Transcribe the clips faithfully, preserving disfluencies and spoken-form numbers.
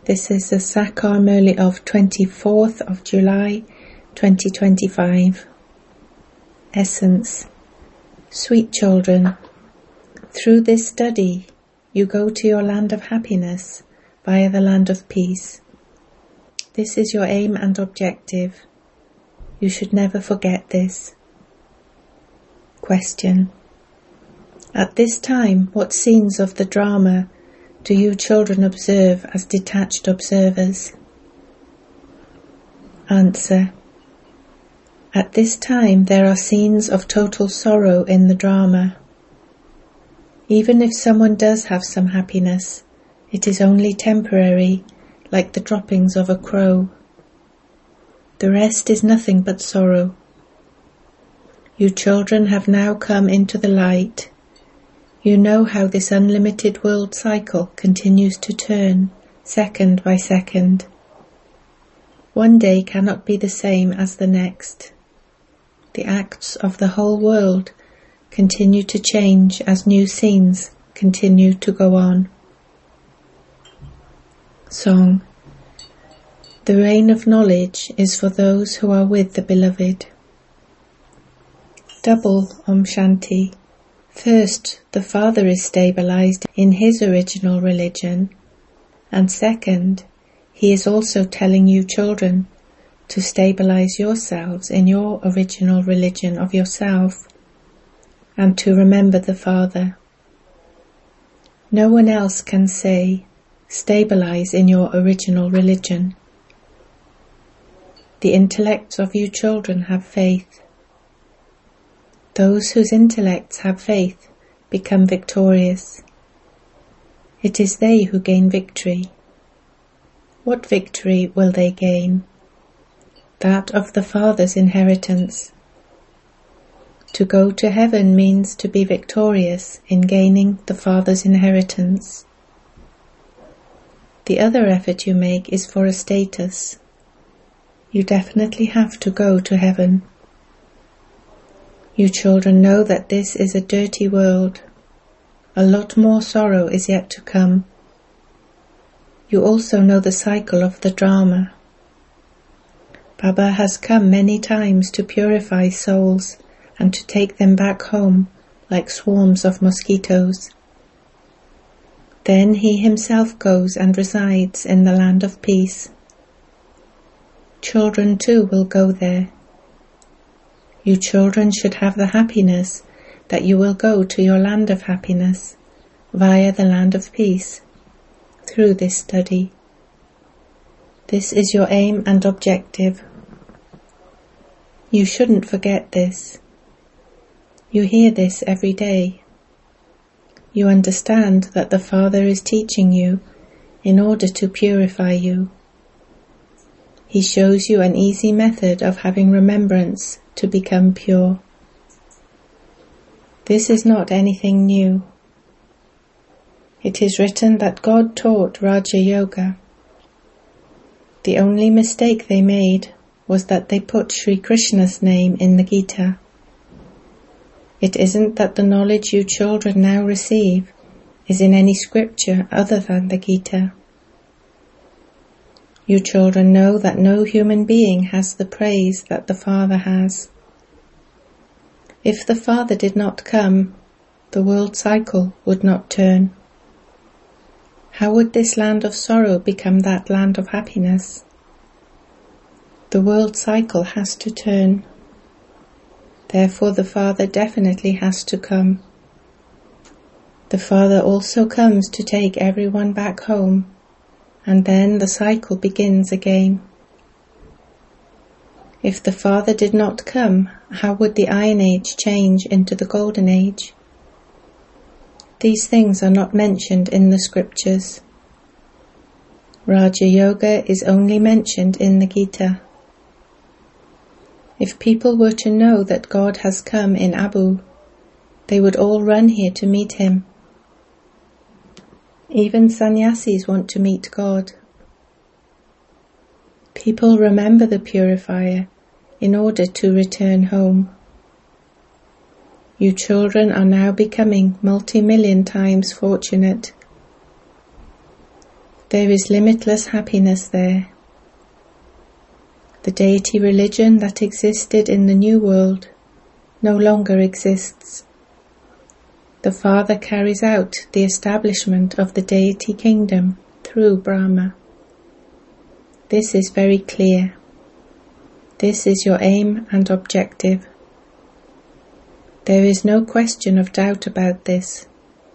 This is the Sakar Murli of twenty-fourth of July twenty twenty-five. Essence. Sweet children, through this study you go to your land of happiness via the land of peace. This is your aim and objective. You should never forget this. Question. At this time, what scenes of the drama do you children observe as detached observers? Answer. At this time there are scenes of total sorrow in the drama. Even if someone does have some happiness, it is only temporary, like the droppings of a crow. The rest is nothing but sorrow. You children have now come into the light. You know how this unlimited world cycle continues to turn, second by second. One day cannot be the same as the next. The acts of the whole world continue to change as new scenes continue to go on. Song. The rain of knowledge is for those who are with the Beloved. Double Om Shanti. First, the Father is stabilized in his original religion, and second, he is also telling you children to stabilize yourselves in your original religion of yourself, and to remember the Father. No one else can say, stabilize in your original religion. The intellects of you children have faith. Those whose intellects have faith become victorious. It is they who gain victory. What victory will they gain? That of the Father's inheritance. To go to heaven means to be victorious in gaining the Father's inheritance. The other effort you make is for a status. You definitely have to go to heaven. You children know that this is a dirty world. A lot more sorrow is yet to come. You also know the cycle of the drama. Baba has come many times to purify souls and to take them back home like swarms of mosquitoes. Then he himself goes and resides in the land of peace. Children too will go there. You children should have the happiness that you will go to your land of happiness via the land of peace through this study. This is your aim and objective. You shouldn't forget this. You hear this every day. You understand that the Father is teaching you in order to purify you. He shows you an easy method of having remembrance to become pure. This is not anything new. It is written that God taught Raja Yoga. The only mistake they made was that they put Sri Krishna's name in the Gita. It isn't that the knowledge you children now receive is in any scripture other than the Gita. You children know that no human being has the praise that the Father has. If the Father did not come, the world cycle would not turn. How would this land of sorrow become that land of happiness? The world cycle has to turn. Therefore the Father definitely has to come. The Father also comes to take everyone back home, and then the cycle begins again. If the Father did not come, how would the Iron Age change into the Golden Age? These things are not mentioned in the scriptures. Raja Yoga is only mentioned in the Gita. If people were to know that God has come in Abu, they would all run here to meet him. Even sannyasis want to meet God. People remember the purifier in order to return home. You children are now becoming multi-million times fortunate. There is limitless happiness there. The deity religion that existed in the New World no longer exists. The Father carries out the establishment of the deity kingdom through Brahma. This is very clear. This is your aim and objective. There is no question of doubt about this.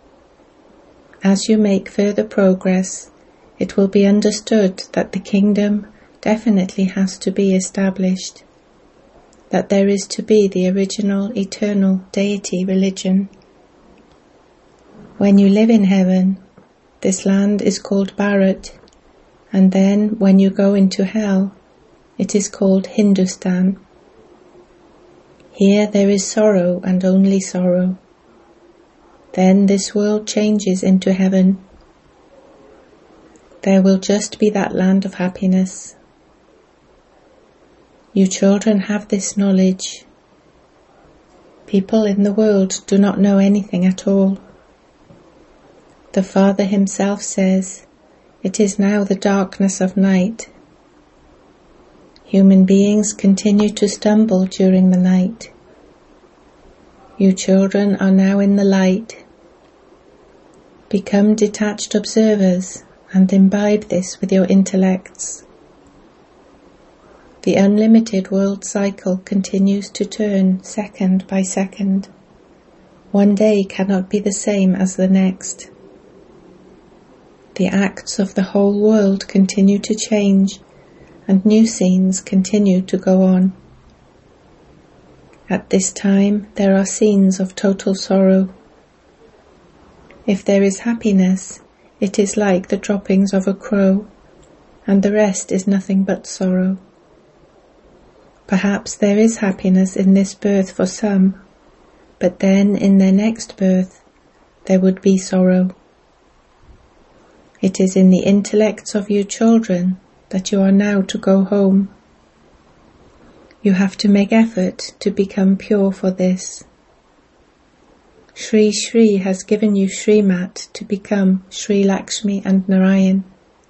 As you make further progress, it will be understood that the kingdom definitely has to be established, that there is to be the original eternal deity religion. When you live in heaven, this land is called Bharat, and then when you go into hell, it is called Hindustan. Here there is sorrow and only sorrow. Then this world changes into heaven. There will just be that land of happiness. You children have this knowledge. People in the world do not know anything at all. The Father himself says, "It is now the darkness of night." Human beings continue to stumble during the night. You children are now in the light. Become detached observers and imbibe this with your intellects. The unlimited world cycle continues to turn second by second. One day cannot be the same as the next. The acts of the whole world continue to change, and new scenes continue to go on. At this time there are scenes of total sorrow. If there is happiness, it is like the droppings of a crow, and the rest is nothing but sorrow. Perhaps there is happiness in this birth for some, but then in their next birth there would be sorrow. It is in the intellects of you children that you are now to go home. You have to make effort to become pure for this. Shri Shri has given you Srimat to become Sri Lakshmi and Narayan.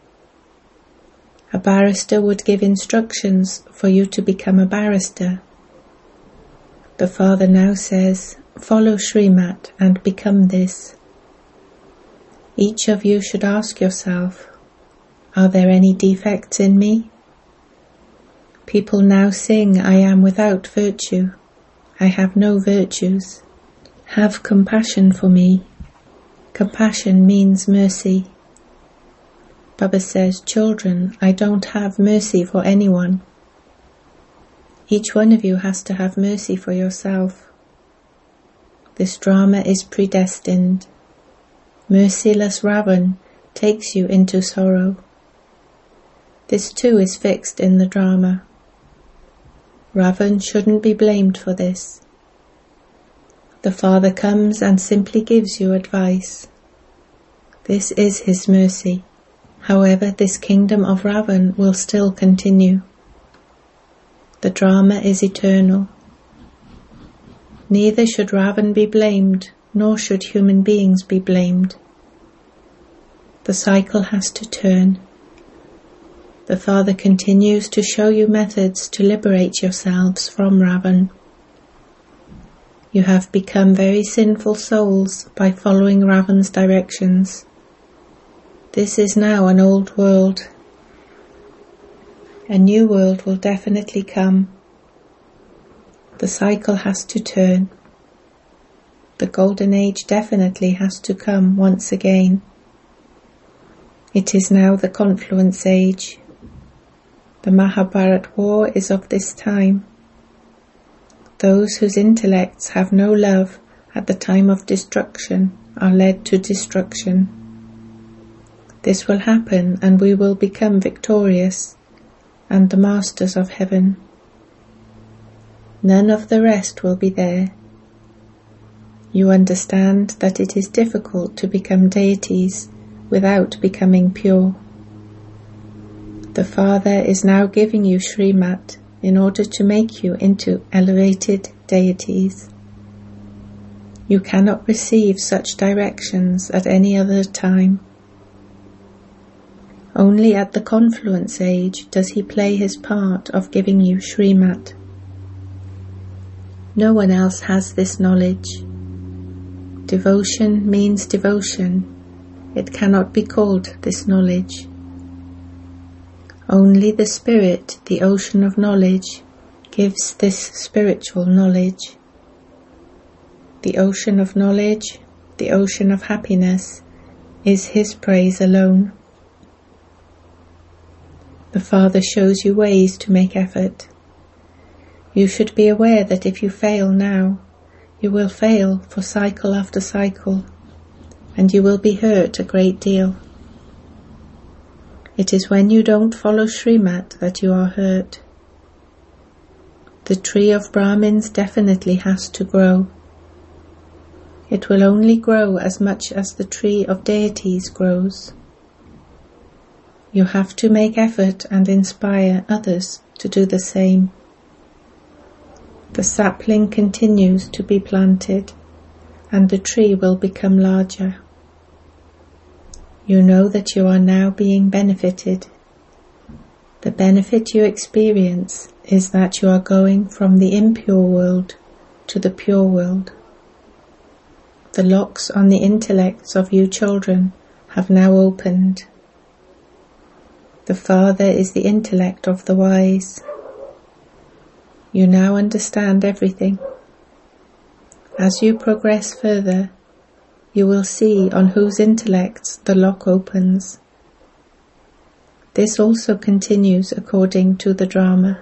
A barrister would give instructions for you to become a barrister. The Father now says, follow Srimat and become this. Each of you should ask yourself, are there any defects in me? People now sing, I am without virtue. I have no virtues. Have compassion for me. Compassion means mercy. Baba says, children, I don't have mercy for anyone. Each one of you has to have mercy for yourself. This drama is predestined. Merciless Ravan takes you into sorrow. This too is fixed in the drama. Ravan shouldn't be blamed for this. The Father comes and simply gives you advice. This is his mercy. However, this kingdom of Ravan will still continue. The drama is eternal. Neither should Ravan be blamed, nor should human beings be blamed. The cycle has to turn. The Father continues to show you methods to liberate yourselves from Ravan. You have become very sinful souls by following Ravan's directions. This is now an old world. A new world will definitely come. The cycle has to turn. The golden age definitely has to come once again. It is now the confluence age. The Mahabharat war is of this time. Those whose intellects have no love at the time of destruction are led to destruction. This will happen and we will become victorious and the masters of heaven. None of the rest will be there. You understand that it is difficult to become deities without becoming pure. The Father is now giving you Srimat in order to make you into elevated deities. You cannot receive such directions at any other time. Only at the confluence age does he play his part of giving you Srimat. No one else has this knowledge. Devotion means devotion. It cannot be called this knowledge. Only the Spirit, the ocean of knowledge, gives this spiritual knowledge. The ocean of knowledge, the ocean of happiness, is his praise alone. The Father shows you ways to make effort. You should be aware that if you fail now, you will fail for cycle after cycle, and you will be hurt a great deal. It is when you don't follow Srimat that you are hurt. The tree of Brahmins definitely has to grow. It will only grow as much as the tree of deities grows. You have to make effort and inspire others to do the same. The sapling continues to be planted, and the tree will become larger. You know that you are now being benefited. The benefit you experience is that you are going from the impure world to the pure world. The locks on the intellects of you children have now opened. The Father is the intellect of the wise. You now understand everything. As you progress further, you will see on whose intellects the lock opens. This also continues according to the drama.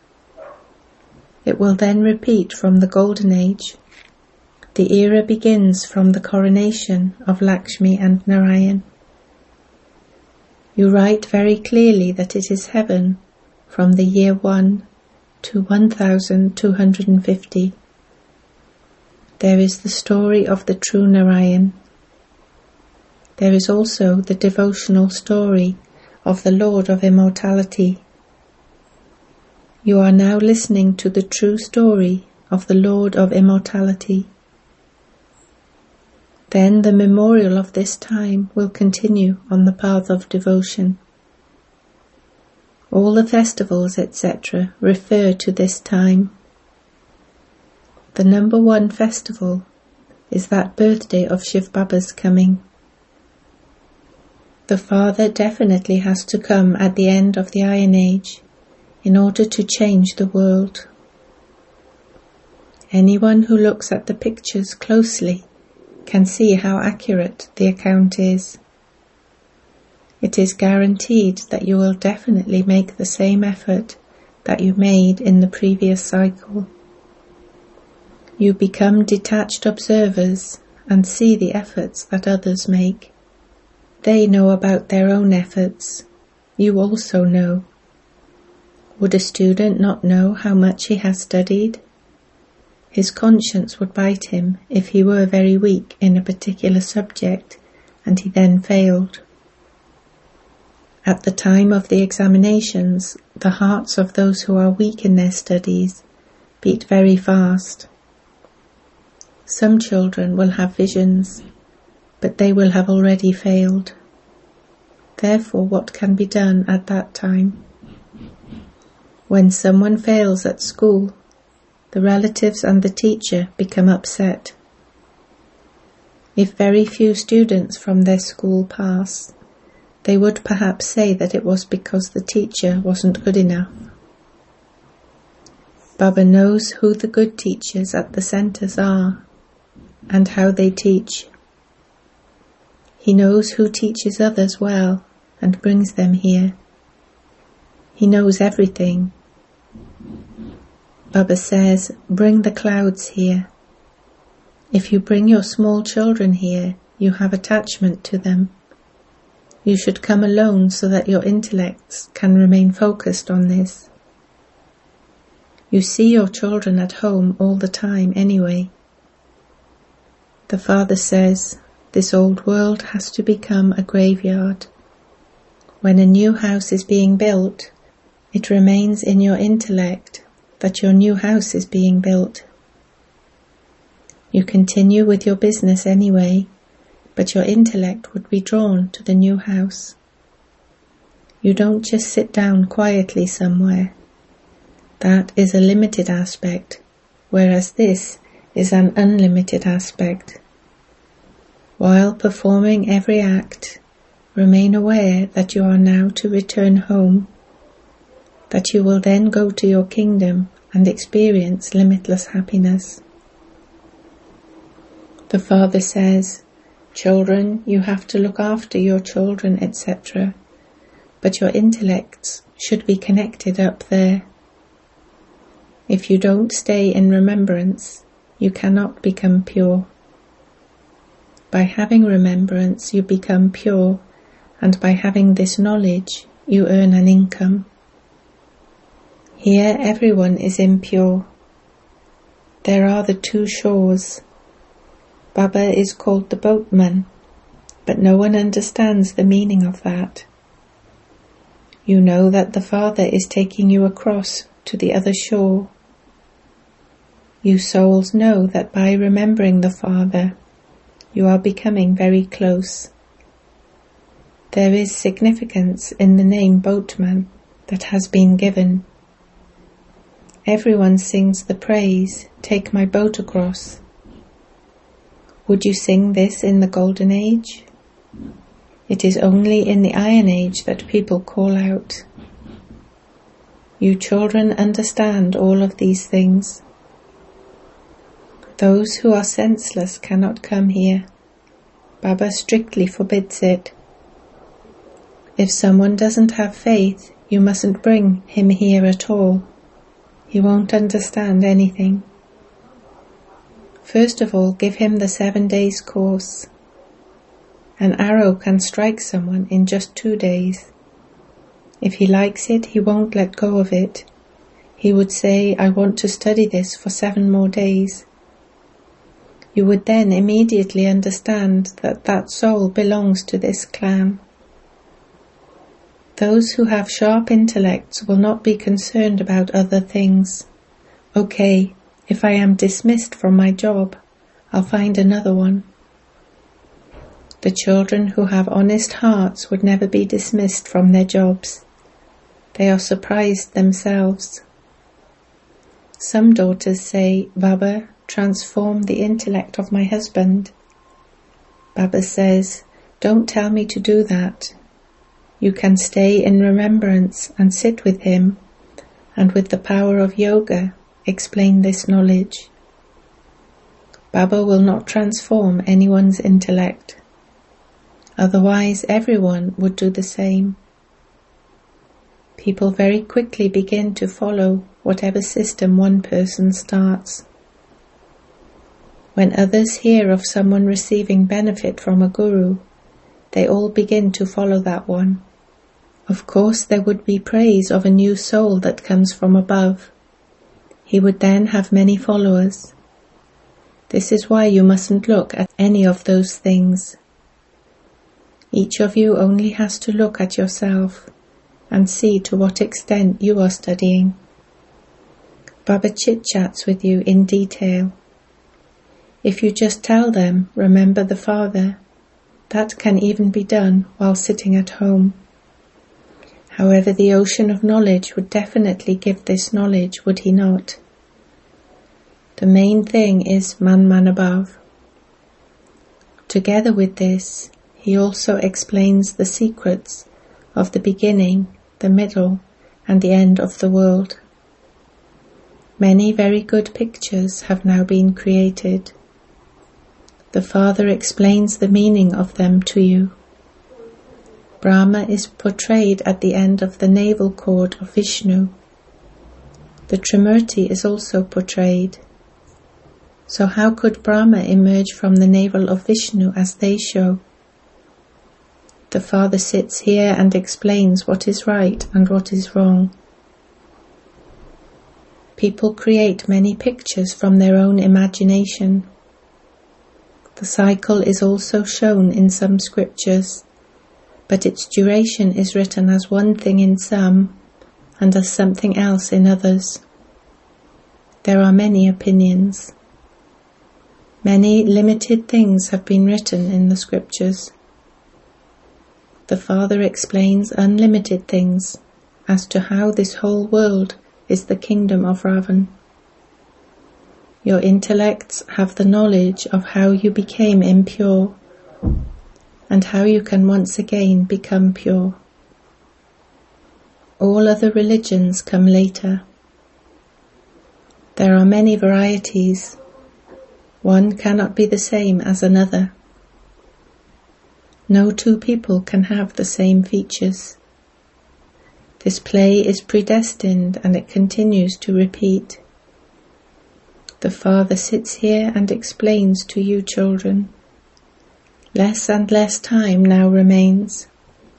It will then repeat from the Golden Age. The era begins from the coronation of Lakshmi and Narayan. You write very clearly that it is heaven from the year one to one thousand two hundred fifty. There is the story of the true Narayan. There is also the devotional story of the Lord of Immortality. You are now listening to the true story of the Lord of Immortality. Then the memorial of this time will continue on the path of devotion. All the festivals, et cetera refer to this time. The number one festival is that birthday of Shiv Baba's coming. The Father definitely has to come at the end of the Iron Age in order to change the world. Anyone who looks at the pictures closely can see how accurate the account is. It is guaranteed that you will definitely make the same effort that you made in the previous cycle. You become detached observers and see the efforts that others make. They know about their own efforts. You also know. Would a student not know how much he has studied? His conscience would bite him if he were very weak in a particular subject and he then failed. At the time of the examinations, the hearts of those who are weak in their studies beat very fast. Some children will have visions, but they will have already failed. Therefore, what can be done at that time? When someone fails at school, the relatives and the teacher become upset. If very few students from their school pass, they would perhaps say that it was because the teacher wasn't good enough. Baba knows who the good teachers at the centres are and how they teach. He knows who teaches others well and brings them here. He knows everything. Baba says, bring the clouds here. If you bring your small children here, you have attachment to them. You should come alone so that your intellects can remain focused on this. You see your children at home all the time anyway. The Father says, this old world has to become a graveyard. When a new house is being built, it remains in your intellect that your new house is being built. You continue with your business anyway, but your intellect would be drawn to the new house. You don't just sit down quietly somewhere. That is a limited aspect, whereas this is an unlimited aspect. While performing every act, remain aware that you are now to return home, that you will then go to your kingdom and experience limitless happiness. The Father says, "Children, you have to look after your children, et cetera, but your intellects should be connected up there. If you don't stay in remembrance, you cannot become pure. By having remembrance, you become pure, and by having this knowledge, you earn an income. Here everyone is impure. There are the two shores. Baba is called the boatman, but no one understands the meaning of that. You know that the Father is taking you across to the other shore. You souls know that by remembering the Father, you are becoming very close. There is significance in the name boatman that has been given. Everyone sings the praise, "Take my boat across." Would you sing this in the Golden Age? It is only in the Iron Age that people call out. You children understand all of these things. Those who are senseless cannot come here. Baba strictly forbids it. If someone doesn't have faith, you mustn't bring him here at all. He won't understand anything. First of all, give him the seven days course. An arrow can strike someone in just two days. If he likes it, he won't let go of it. He would say, "I want to study this for seven more days." You would then immediately understand that that soul belongs to this clan. Those who have sharp intellects will not be concerned about other things. Okay, if I am dismissed from my job, I'll find another one. The children who have honest hearts would never be dismissed from their jobs. They are surprised themselves. Some daughters say, "Baba, transform the intellect of my husband." Baba says, "Don't tell me to do that. You can stay in remembrance and sit with him, and with the power of yoga, explain this knowledge." Baba will not transform anyone's intellect. Otherwise, everyone would do the same. People very quickly begin to follow whatever system one person starts. When others hear of someone receiving benefit from a guru, they all begin to follow that one. Of course, there would be praise of a new soul that comes from above. He would then have many followers. This is why you mustn't look at any of those things. Each of you only has to look at yourself and see to what extent you are studying. Baba chit-chats with you in detail. If you just tell them, "Remember the Father," that can even be done while sitting at home. However, the ocean of knowledge would definitely give this knowledge, would he not? The main thing is Man Man above. Together with this, he also explains the secrets of the beginning, the middle, and the end of the world. Many very good pictures have now been created. The Father explains the meaning of them to you. Brahma is portrayed at the end of the navel cord of Vishnu. The Trimurti is also portrayed. So how could Brahma emerge from the navel of Vishnu as they show? The Father sits here and explains what is right and what is wrong. People create many pictures from their own imagination. The cycle is also shown in some scriptures, but its duration is written as one thing in some and as something else in others. There are many opinions. Many limited things have been written in the scriptures. the Father explains unlimited things as to how this whole world is the kingdom of Ravan. Your intellects have the knowledge of how you became impure and how you can once again become pure. All other religions come later. There are many varieties. One cannot be the same as another. No two people can have the same features. This play is predestined and it continues to repeat. The Father sits here and explains to you children. Less and less time now remains.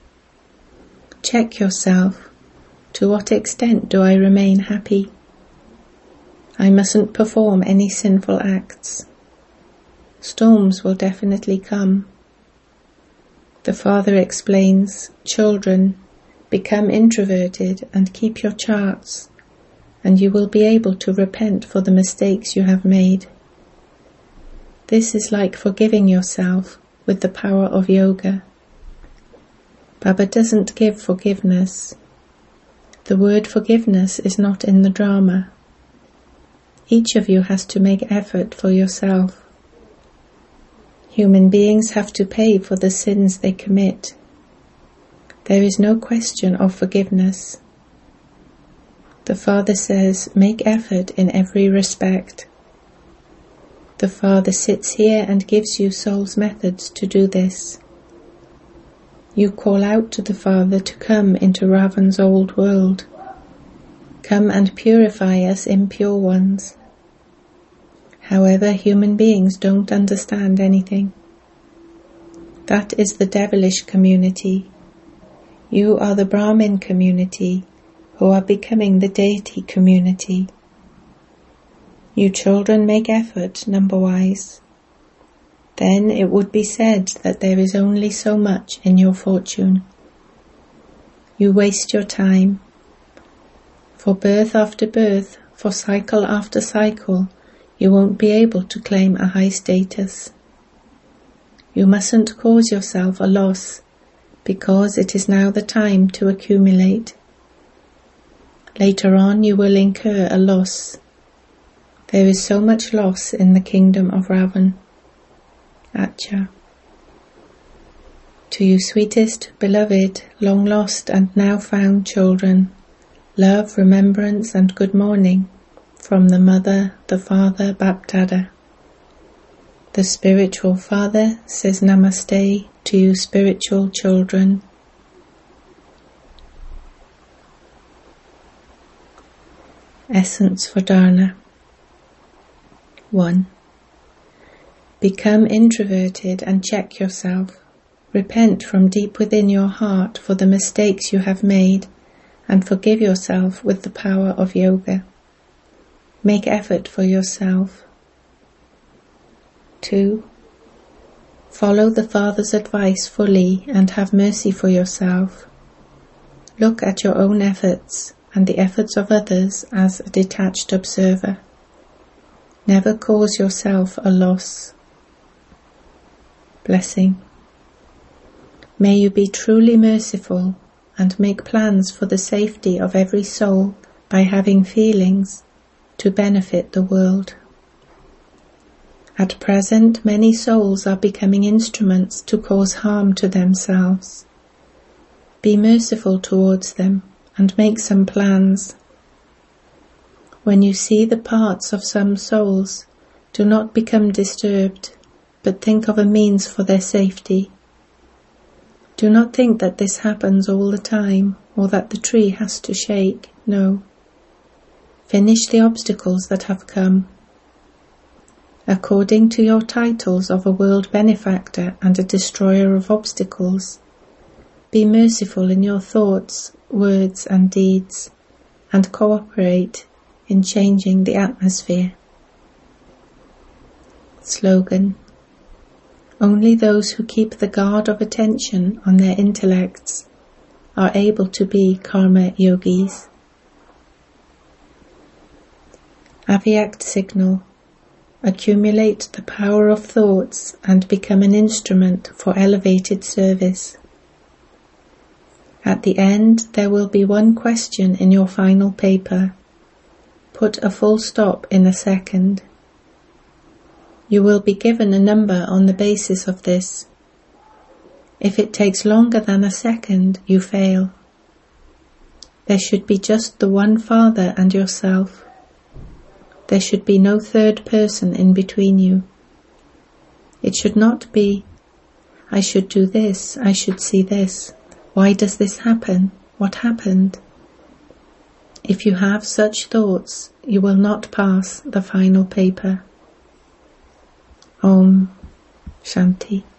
Check yourself. To what extent do I remain happy? I mustn't perform any sinful acts. Storms will definitely come. The Father explains, children, become introverted and keep your charts, and you will be able to repent for the mistakes you have made. This is like forgiving yourself with the power of yoga. Baba doesn't give forgiveness. The word forgiveness is not in the drama. Each of you has to make effort for yourself. Human beings have to pay for the sins they commit. There is no question of forgiveness. The Father says, make effort in every respect. The Father sits here and gives you soul's methods to do this. You call out to the Father to come into Ravan's old world. Come and purify us impure ones. However, human beings don't understand anything. That is the devilish community. You are the Brahmin community, who are becoming the deity community. You children make effort number-wise. Then it would be said that there is only so much in your fortune. You waste your time. For birth after birth, for cycle after cycle, you won't be able to claim a high status. You mustn't cause yourself a loss, because it is now the time to accumulate. Later on you will incur a loss. There is so much loss in the kingdom of Ravan. Acha. To you sweetest, beloved, long lost and now found children, love, remembrance and good morning from the Mother, the Father, Bapdada. The Spiritual Father says Namaste to you spiritual children. Essence for Dharna. one. Become introverted and check yourself. Repent from deep within your heart for the mistakes you have made and forgive yourself with the power of yoga. Make effort for yourself. two. Follow the Father's advice fully and have mercy for yourself. Look at your own efforts and the efforts of others as a detached observer. Never cause yourself a loss. Blessing. May you be truly merciful and make plans for the safety of every soul by having feelings to benefit the world. At present, many souls are becoming instruments to cause harm to themselves. Be merciful towards them and make some plans. When you see the parts of some souls, do not become disturbed, but think of a means for their safety. Do not think that this happens all the time or that the tree has to shake. No. Finish the obstacles that have come. According to your titles of a world benefactor and a destroyer of obstacles, be merciful in your thoughts, words and deeds, and cooperate in changing the atmosphere. Slogan. Only those who keep the guard of attention on their intellects are able to be karma yogis. Avyakt signal. Accumulate the power of thoughts and become an instrument for elevated service. At the end, there will be one question in your final paper. Put a full stop in a second. You will be given a number on the basis of this. If it takes longer than a second, you fail. There should be just the one Father and yourself. There should be no third person in between you. It should not be, I should do this, I should see this. Why does this happen? What happened? If you have such thoughts, you will not pass the final paper. Om Shanti.